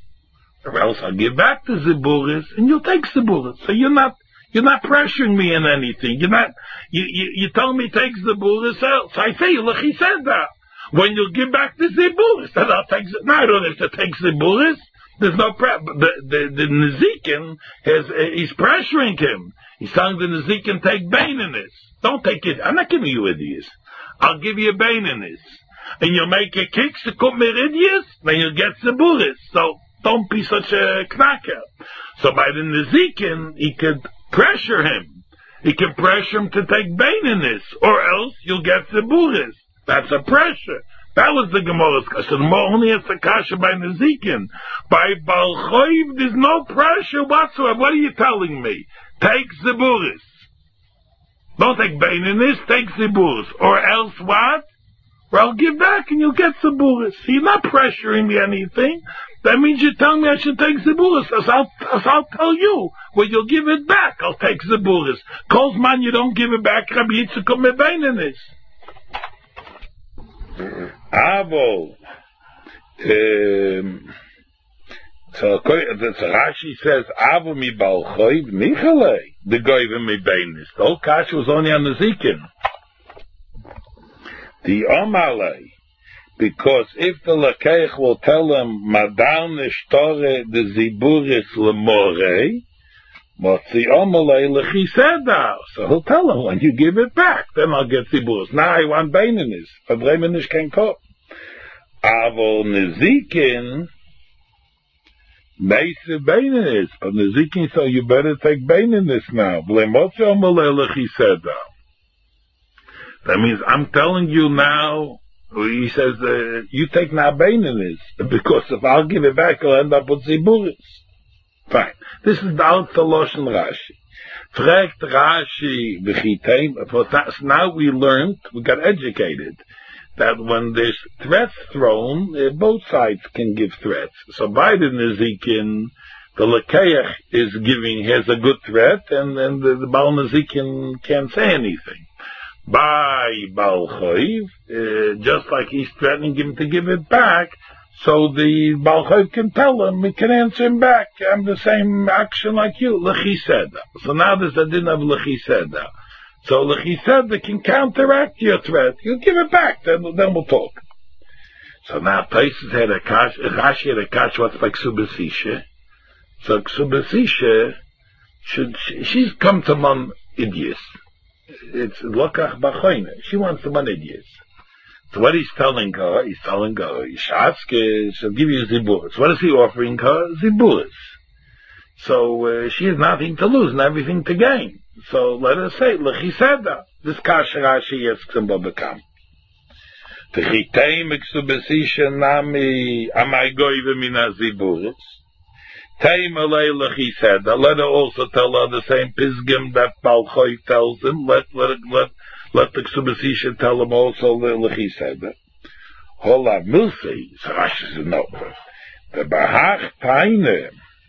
or else I'll give back the Ziburis and you'll take Ziburis. So you're not. You're not pressuring me in anything. You're not, you, you, you tell me take Ziburis else. I say, look, he said that. When you give back the Ziburis, then I'll take Ziburis. No, I don't have to take Ziburis. There's no pre- the, the, the Nezikin has, uh, he's pressuring him. He's telling the Nezikin take Baininus. Don't take it. I'm not giving you idiots. I'll give you Baininus. And you'll make a kick to cut meridius, then you'll get Ziburis. So don't be such a knacker. So by the Nezikin, he could pressure him. He can pressure him to take Baininus, or else you'll get Ziburis. That's a pressure. That was the Gemara's kasha. The Gemara only has the kasha by Nezikin. By Baal Chayv, there's no pressure whatsoever. What are you telling me? Take Ziburis. Don't take Baininus, take Ziburis. Or else what? Or I'll give back and you'll get Ziburis. So you're not pressuring me anything. That means you're telling me I should take Ziburis. As I'll, as I'll tell you, when you'll give it back, I'll take Ziburis. Kolzman, you don't give it back, Rabbi Yitzchak Mebeininis. Avo. Um, so, so Rashi says, Avo mi Baal Chayv Nichalei. The Goyim Mebeininis. The whole kasha was only on the Zikin. The Omalei. Because if the Lakeich will tell him, Madal Nishtore the Ziburis Lemore, Motzi Omalei Lechiseda. So he'll tell him, when you give it back, then I'll get Ziburis. Now I want Baininus. But Baininus can't come. Avo Nezikin, Meise Baininus. But Nezikin, so you better take Baininus now. Motzi Omalei Lechiseda. That means I'm telling you now. He says, uh, you take now Baininus, because if I'll give it back, I'll end up with Ziburis. Fine. This is the Alta Loshen Rashi. Fragt Rashi v'chiteim. Now we learned, we got educated, that when there's threats thrown, uh, both sides can give threats. So by the Nezikin, the Lekeach is giving, has a good threat, and then the, the Baal Nezikin can't say anything. By Baal Choiv, uh, just like he's threatening him to give it back, so the Baal Choiv can tell him, he can answer him back, I'm the same action like you, Lechiseda. So now there's a din of Lechiseda. So Lechiseda can counteract your threat, you give it back, then, then we'll talk. So now Taisus had a kash, Rashi had a kash, what's like Subasisha. So Subasisha, should, she's come to Mon Idias. It's Lokach Bachoyne. She wants the Mon Idias. So what he's telling her, he's telling her, Yishaske, she'll give you Ziburis. What is he offering her? Ziburis. So uh, she has nothing to lose and everything to gain. So let her say, Lechiseda. This Kasha Rashi asks him Babakam. Techitei Miksubasisha Nami Amai Goive Mina Ziburis. Taim alei Lechiseda. Let her also tell her the same Pisgim that Baal Choiv tells him. Let, let, let, Let the Ksubasisha tell him also the Lechiseda. Hola Milsi, so Rashi says no. The Bahach Taine,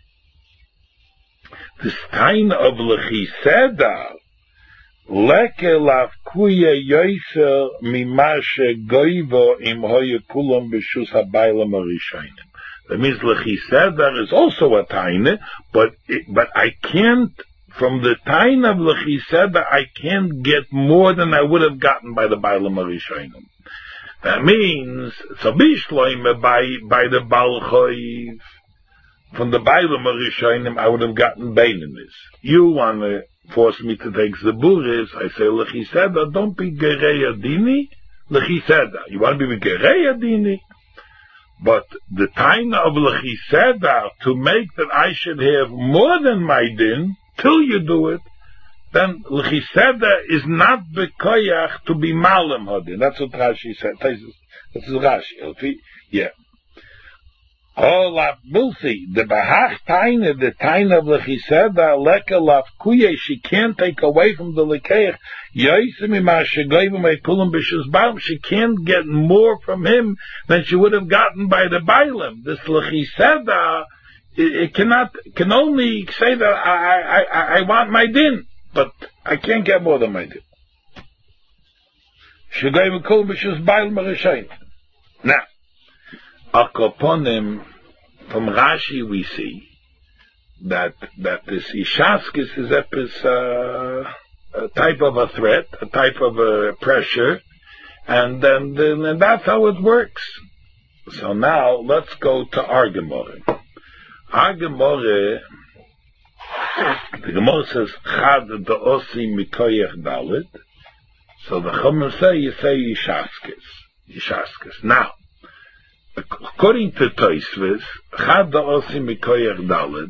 the Taine of Lechiseda, Leke Lav Kuya Yoiser Mimashe Goivo Im Hoye Kulam B'Shus HaBailam HaRishayim. That means Lechiseda is also a Taine, but, it, but I can't, from the time of Lechiseda, I can't get more than I would have gotten by the Bailam HaRishayim. That means, so Bishloime, by, by the Baal Choiv, from the Bailam HaRishayim, I would have gotten Beinanis. You want to force me to take Zeburis, I say Lechiseda, don't be Gerei Adini, Lechiseda. You want to be Gerei Adini? But the time of Lechiseda, to make that I should have more than my din, till you do it, then Lechiseda is not bekoyach to be malam hadin. That's what Rashi said. This is Rashi. Yeah. Oh, Milsi, the Bahach Taina, the Taina of Lechiseda, Leka Lav Kuye, she can't take away from the Lekeach. She can't get more from him than she would have gotten by the Bailam. This Lechiseda, It, it cannot, can only say that I, I, I, I want my din, but I can't get more than my din. Now, Akoponim, from Rashi we see that, that this Ishaskis is a, uh, a type of a threat, a type of a pressure, and then, then and that's how it works. So now, let's go to our Gemara. Our Gemara, the Gemara says, Chad da'osi mikoyach dalit. So the Chumim say, you say Yishaskis. Yishaskis. Now, according to Tosfos, Chad da'osi mikoyach dalit.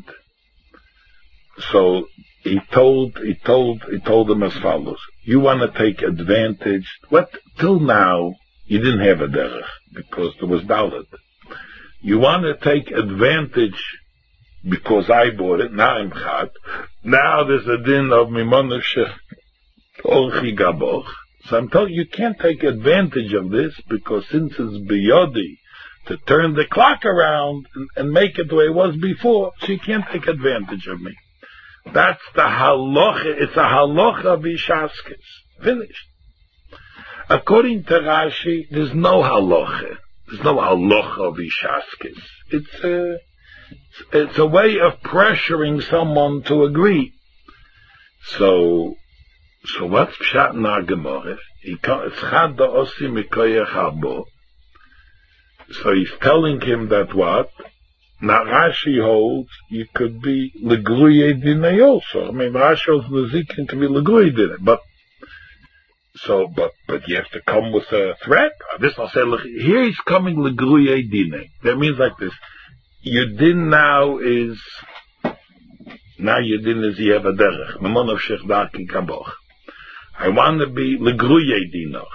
So he told, he told, he told them as follows: you want to take advantage. What till now you didn't have a derech because there was dalit. You want to take advantage because I bought it. Now I'm chad. Now there's a din of mimonusha orchi gaboch. So I'm telling you, you can't take advantage of this because since it's biyodi to turn the clock around and, and make it the way it was before, so you can't take advantage of me. That's the halacha. It's a halacha of Ishaskis. Finished. According to Rashi, there's no halacha. There's no halacha of Ishaskis. It's a, it's a way of pressuring someone to agree. So, so what's pshat in our Gemara? It's chad da'osi mikoyach habo. So he's telling him that what? Now Rashi holds you could be legruye dinay also. I mean, Rashi holds lezikin can be legruye dinay, but so, but but you have to come with a threat. This I'll say. Look, here he's coming legruye dinay. That means like this: your din now is now your din is you have a derech. Memon of shechdaki kaboch. I want to be legruye dinach.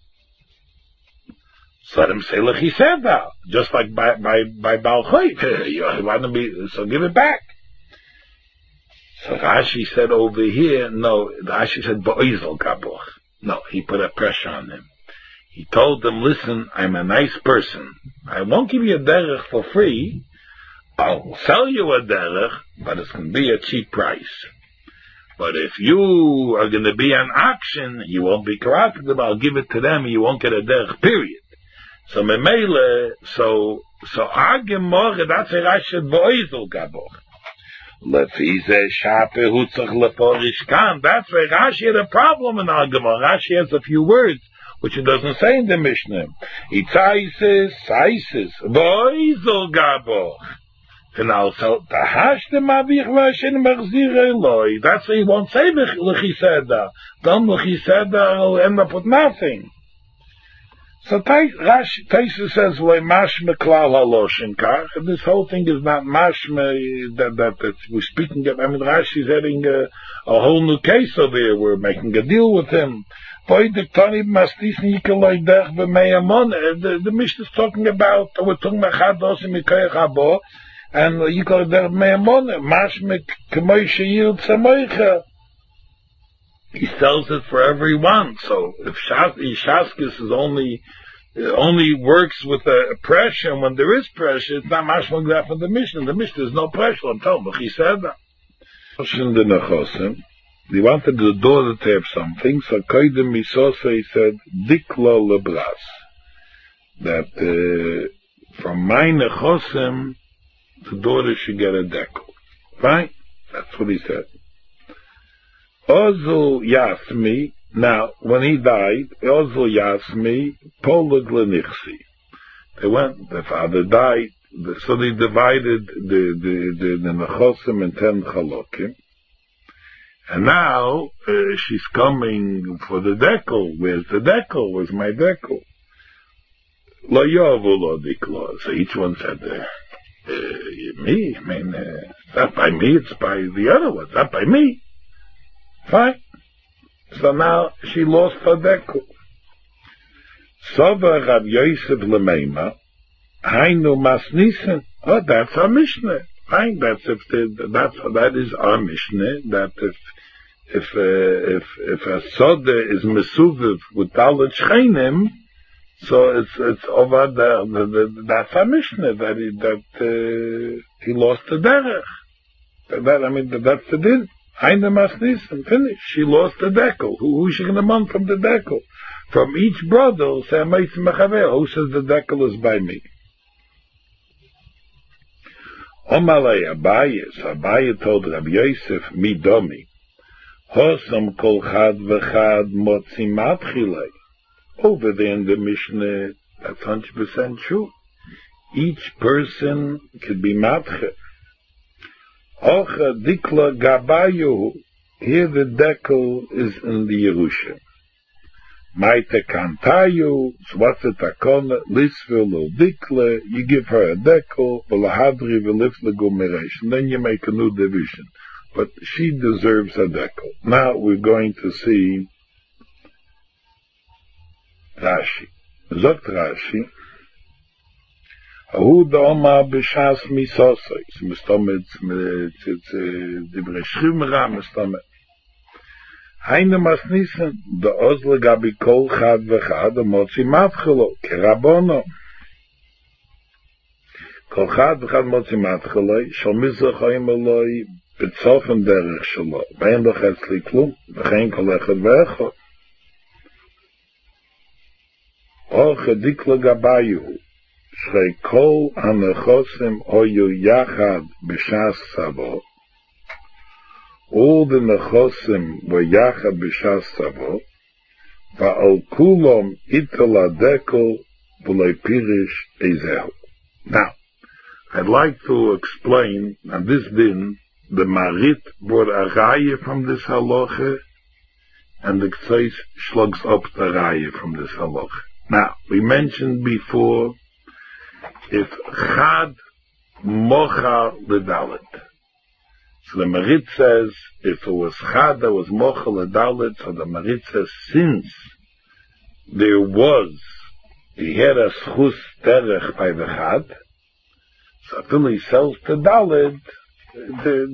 So let him say, look, he said that. Just like by, by, by Baal Choiv. You want to be, so give it back. So Rashi said over here, no, Rashi said, Bo'izol Gaboch. No, he put a pressure on him. He told them, listen, I'm a nice person. I won't give you a derech for free. I'll sell you a derech, but it's going to be a cheap price. But if you are going to be an auction, you won't be corrupted. I'll give it to them, you won't get a derech, period. So memele, so, so Agemor, that's a Rashi Bo'izol Gaboch. Lefize shape hutzach leporish kan. That's why Rashi had a problem in our Gemara. Rashi has a few words which it doesn't say in the Mishnah. Itzaises, saises, voizol gaboch. And also, tahashte mavich vashin machzir eloi. That's why he won't say l'chiseda. Don't l'chiseda, he'll end up with nothing. So Rashi Taisa says, "Mashme klal haloshin kach." This whole thing is not mashme that, that that we're speaking of. I mean, Rashi's having a, a whole new case over here. We're making a deal with him. The, the Mishnah is talking about we're talking about chados and mikoyach habo, and yikol derech me'amon mashme k'moy sheyil tzamoicha. He sells it for everyone. So if Shaskis is only only works with a pressure, and when there is pressure, it's not much like that for the Mishnah. The Mishnah is no pressure. I'm telling you, he said that. He wanted the daughter to have something, so Koidem Misosa, he said, Diklo lebras. That uh, from my nechosim, the daughter should get a dekel. Right? That's what he said. Ozu Yasmi, now, when he died, Ozu Yasmi, Polag Lenichsi. They went, the father died, so they divided the, the, the, the Nechosim in ten Chalokim. And now, uh, she's coming for the dekel. Where's the dekel? Where's my dekel? Lo yovu lo diklo. So each one said, uh, uh, me, I mean, uh, it's not by me, it's by the other one, it's not by me. Fine. So now she lost her dekel. Sova Rav Yosef Lemeima, Hainu Masnisen. Oh, that's our Mishnah. Fine. That's if the, that's that is our Mishnah. That if if uh, if if a soda is mesuviv with dalet shchenim, so it's it's over there. The, the, that's our Mishnah. That he, that uh, he lost the derech. That I mean that, that's the din. Hainu Masnisen. Finish. She lost the dekel. Who who's she going to month from the dekel? From each brother, say who says the dekel is by me? Omalei Abaye, so Abaye told Rabbi Yosef, Midomi, Hosam kol chad v'chad motzi matchilei. Over there in the Mishnah, that's one hundred percent true. Each person could be matche. Ocha dikla gabayu, here the dekel is in the Yerusha. Maite kantayu, swatze takona, lisvil o dikle, you give her a dekel, v'lahadri v'lifle gumeresh, and then you make a new division. But she deserves a dekel. Now we're going to see Rashi. Zogt Rashi, Ahu da'oma b'shas misosoi, it's mistomet, it's divrei shchimra, mistomet. Hainu Masnisen, the Ozle Gabi Kol Chad V'Chad, the Motzi Matchelo, Kerabono. Kol Chad V'Chad Motzi Matchelo, Shal Mizrach Oyim Eloi, B'tzofen Derech Shelo, V'en Lochetz Li Klum, V'chein Kol Echad V'Echad. O Chedikla Gabayu, Shrei Kol Hanechosim Oyu Yachad B'Shas Savo, all the nechosim were yachad b'shas savo, va'al kulom itala dekel v'lei pirish ezehu. Now, I'd like to explain, on this din, the Marit brought a raya from this halacha, and the Ktseis slugs up the raya from this halacha. Now, we mentioned before, if chad mocha l'dalet, so the Marit says, if it was Chad that was Mochel Adalit, so the Marit says, since there was, he had a Schus Derech by the Chad, so until he sells the Dalit, the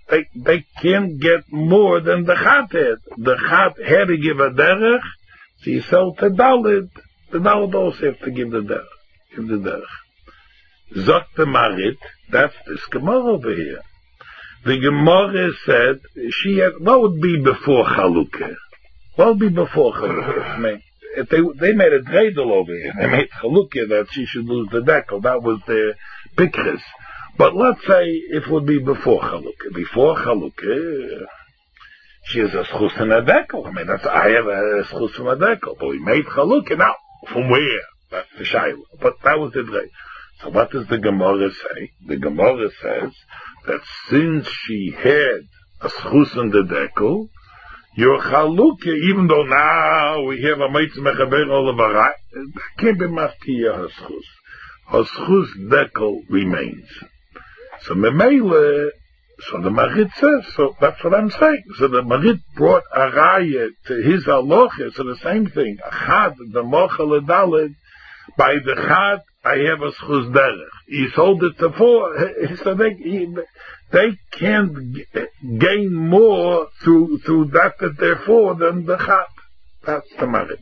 they, they can't get more than the Chat had. The Chat had to give a derech, so you sell to Dalit. The Dalit also have to give the derech. Give the derech. Zok the Marit, that's this Gemara over here. The Gemara said, she had, what would be before Chalukah? What would be before Chalukah? I mean, if they, they made a dreidel over here. They made Chalukah that she should lose the dekel. That was their pikris. But let's say it would be before Chalukah. Before Chalukah, she has a schus in a dekel. I mean, that's, I have a schus in a dekel. But we made Chalukah. Now, from where? That's the shayla. But that was the dreidel. So what does the Gemara say? The Gemara says that since she had a schus in the dekel, your Chalukah, even though now we have a Meitz Mechaber all of a right, can't be mafkiya her schus. Her schus dekel remains. So Memele, so the Marit says, so that's what I'm saying. So the Marit brought a raya to his halacha, so the same thing. Achad, the mochel edalid, by the chad, I have a schus derech. He sold it to four, so they, he, they can't gain more through, through that that they're for than the chad. That's the Marit.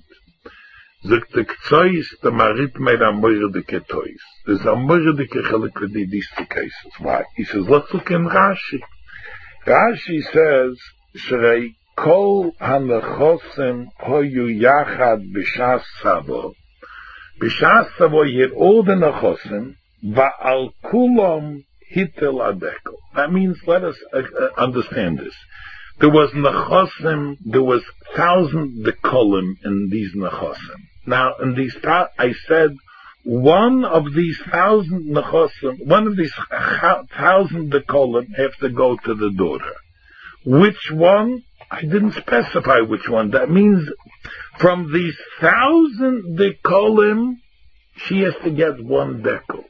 Zegt the Ktsois, the Marit made a moirdike tois. There's a moirdike chelik with these two cases. Why? He says, let's look in Rashi. Rashi says, Shrei kol hanechosim hoyu yachad b'shas savo. B'shas savo he had all the nechosim, va'al kulom hitel adeko. That means, let us uh, uh, understand this. There was nechosim, there was thousand dekolim in these nechosim. Now, in these, I said, one of these thousand nechosim, one of these thousand dekolim have to go to the daughter. Which one? I didn't specify which one. That means from these thousand dekolim, she has to get one dekel.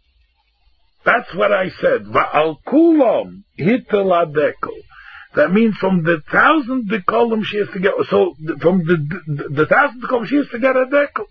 That's what I said. Va'al kulom hitel adekel. That means from the thousand dekolim she has to get, so from the, the, the thousand dekolim she has to get a dekel.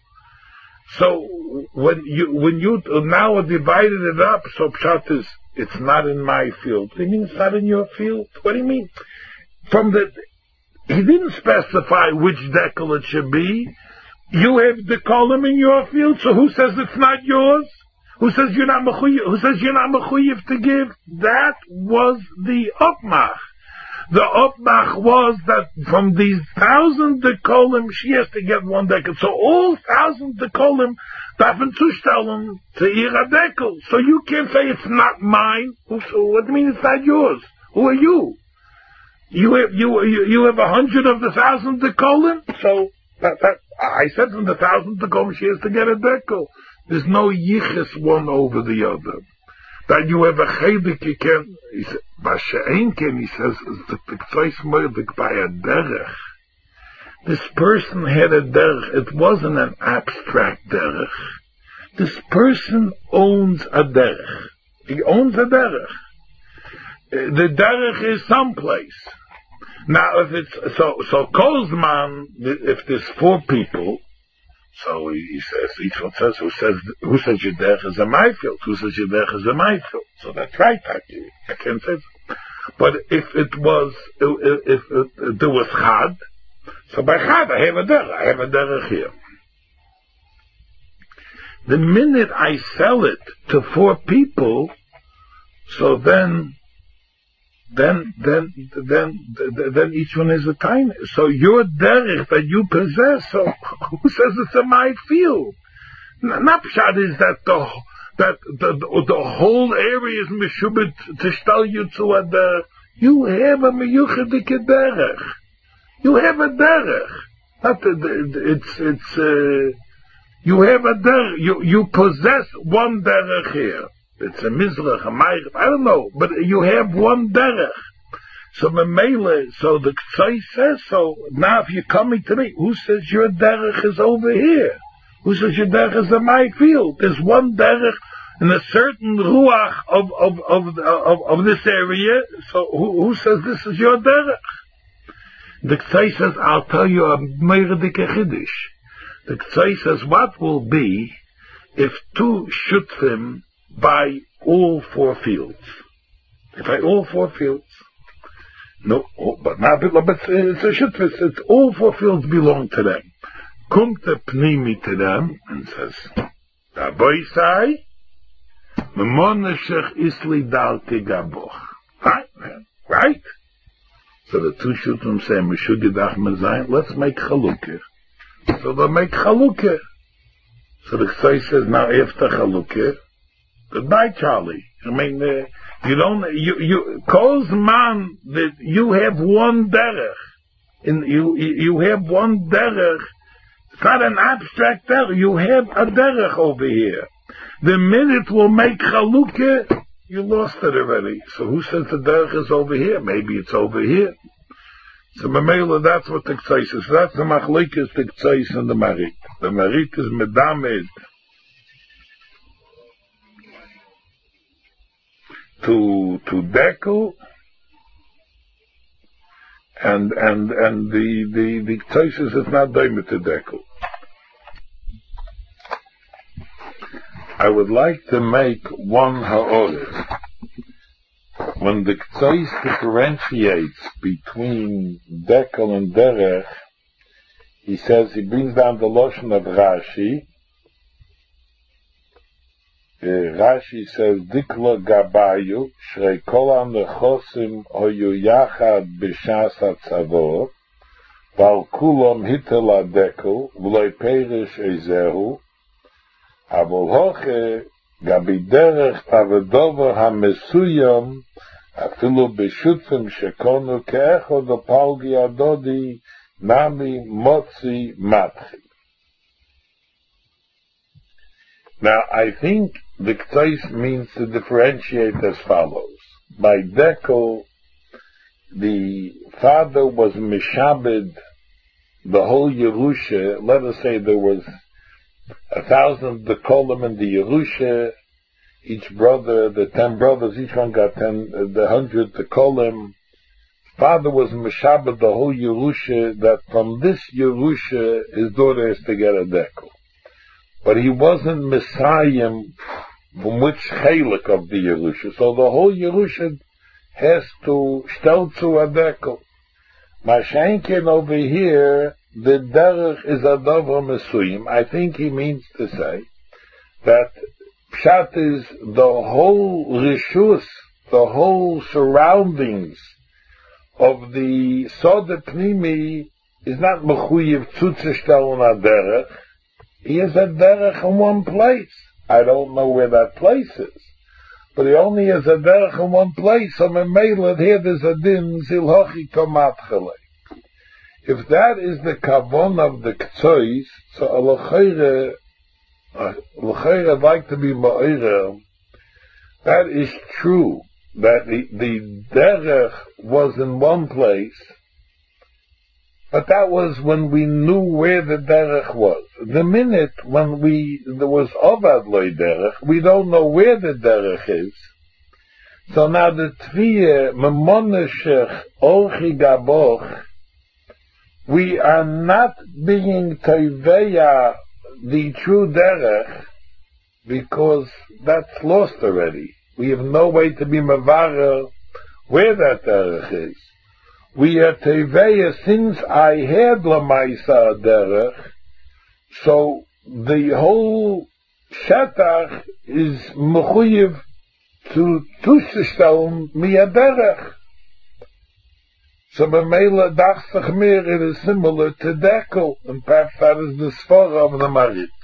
So when you, when you now divided it up, so pshat is, it's not in my field. What do you mean it's not in your field? What do you mean? From the, he didn't specify which dekel it should be. You have dekolim in your field, so who says it's not yours? Who says you're not mechuyev? Who says you're not mechuyev to give? That was the upmach. The upmach was that from these thousand dekolim, she has to get one dekel. So all thousand dekolim, dafen zustellen to ihre dekel. So you can't say it's not mine. So what do you mean it's not yours? Who are you? You have you you, you have a hundred of the thousand dekolim. So that, that I said from the thousand dekolim, she has to get a dekel. There's no yichus one over the other. That you have a chelik, you can, he says, Basha'enken, he says, the Ktsois moedik by a derech. This person had a derech. It wasn't an abstract derech. This person owns a derech. He owns a derech. The derech is someplace. Now, if it's, so, so Kozman, if there's four people, so he, he says, each one says, who says, who says your derech is a my field? Who says your derech is a my field? So that's right, actually. I can't say so. But if it was, if, if, if, if there was chad, so by chad I have a derech, I have a derech here. The minute I sell it to four people, so then, then, then, then, then each one is a tiny. So your derech that you possess, so who says it's a my field? Napshad is that the, that the, the, the whole area is meshubit to tell you to a derech. You have a meyuchadike derech. You have a derech. Not the, it's, it's, uh, you have a derech. You, you possess one derech here. It's a mizrach, a ma'irif, I don't know, but you have one derech. So memele, so the Ktsois says so. Now if you're coming to me, who says your derech is over here? Who says your derech is in my field? There's one derech in a certain ruach of of of of, of this area. So who, who says this is your derech? The Ktsois says, I'll tell you a meirdike chiddush. The Ktsois says, what will be if two shutfim by all four fields? If by all four fields, No, oh, but not, but it's, it's a shit, it's, it's all four fields belong to them. Comes the Pnimi to them and says, Da boy say, Memoneshech isli dalke gaboch. Right, man, right? So the two Shutim say, Meshugedach Mezayin, let's make Chalukah. So they make Chalukah. So the Ksai says, now after Chalukah, goodbye, Charlie. I mean, uh, you don't, you, you, calls man that you have one derech. In, you, you have one derech. It's not an abstract derech. You have a derech over here. The minute we'll make Chalukah, you lost it already. So who says the derech is over here? Maybe it's over here. So Mamela, that's what the Ksai says. That's the Machlekes, the Ksai and the Marit. The Marit is Medamed to to Dekel, and and and the the the Ktaisis is not Daimet to Dekel. I would like to make one ha'orah. When the Ktaisis differentiates between Dekel and Derech, he says, he brings down the Lashon of Rashi. Uh, Rashi says, Dikla Gabayu, Shrei Kol HaNechosim Hoyu Yachad B'Shas HaTzavor, Val Kulam Hitel HaDekel, V'loi Perish Ezehu, Avol Hoche, Gabi Derech Tavedover HaMesuyam, Afilu B'Shutfim Shekonu Ke'echod HaPalgi Adodi, Nami Motzi Matchi. Now, I think the Ktais means to differentiate as follows. By Dekel, the father was Mishabed, the whole Yerusha. Let us say there was a thousand Dekolim in the Yerusha. Each brother, the ten brothers, each one got ten, the hundred Dekolim. Father was Mishabed, the whole Yerusha, that from this Yerusha, his daughter is to get a Dekel. But he wasn't Messiah from which Chalik of the Yerusha. So the whole Yerusha has to stel to a Dekel. Mashenkin over here, the Derech is a Dover Mesuyim. I think he means to say that Pshat is the whole Rishus, the whole surroundings of the Soda Pnimi is not Mechuyev Tzutzestel on a Derech. He is a derech in one place. I don't know where that place is, but he only is a derech in one place. So Memela, here there's a din zilhochi tomatchele. If that is the kavon of the ktsois, so alachayre, alachayre, I'd like to be ma'ira. That is true. That the the derech was in one place. But that was when we knew where the derech was. The minute when we there was Ovad Loi derech, we don't know where the derech is. So now the Tviyah Memoneshech Orchi Gaboch, we are not being Toiveya the true derech because that's lost already. We have no way to be Mavarer where that derech is. We are Teveya, since I had Lamaisa Derech, so the whole Shatach is Mechuyev to Tushesteln Mia Derech. So B'meila Dachsach Mir, it is similar to Dekel, and perhaps that is the Sfora of the Marit.